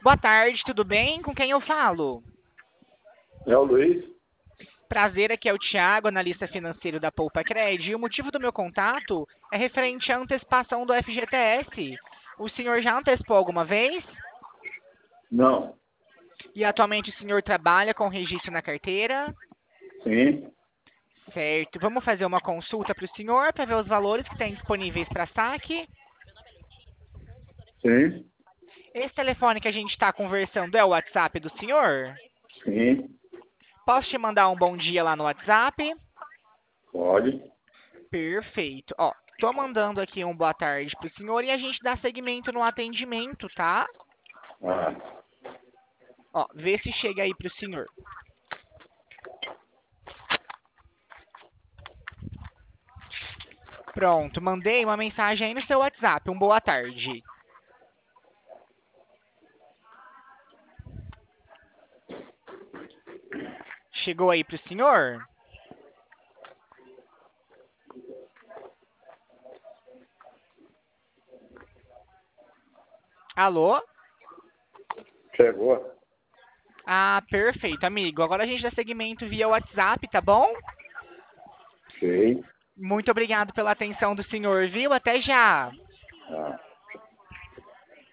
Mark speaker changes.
Speaker 1: Boa tarde, tudo bem? Com quem eu falo?
Speaker 2: É o Luiz?
Speaker 1: Prazer, aqui é o Thiago, analista financeiro da Poupa Cred. E o motivo do meu contato é referente à antecipação do FGTS. O senhor já antecipou alguma vez?
Speaker 2: Não.
Speaker 1: E atualmente o senhor trabalha com registro na carteira?
Speaker 2: Sim.
Speaker 1: Certo. Vamos fazer uma consulta para o senhor para ver os valores que tem disponíveis para saque.
Speaker 2: Sim.
Speaker 1: Esse telefone que a gente está conversando é o WhatsApp do senhor?
Speaker 2: Sim.
Speaker 1: Posso te mandar um bom dia lá no WhatsApp?
Speaker 2: Pode.
Speaker 1: Perfeito. Ó, tô mandando aqui um boa tarde pro senhor e a gente dá seguimento no atendimento, tá?
Speaker 2: Ah,
Speaker 1: Ó, vê se chega aí pro senhor. Pronto, mandei uma mensagem aí no seu WhatsApp. Um boa tarde. Chegou aí pro senhor? Alô?
Speaker 2: chegou.
Speaker 1: Ah, perfeito, amigo. Agora a gente dá seguimento via WhatsApp, tá bom?
Speaker 2: Sim.
Speaker 1: Muito obrigado pela atenção do senhor, viu? Até já.
Speaker 2: Ah.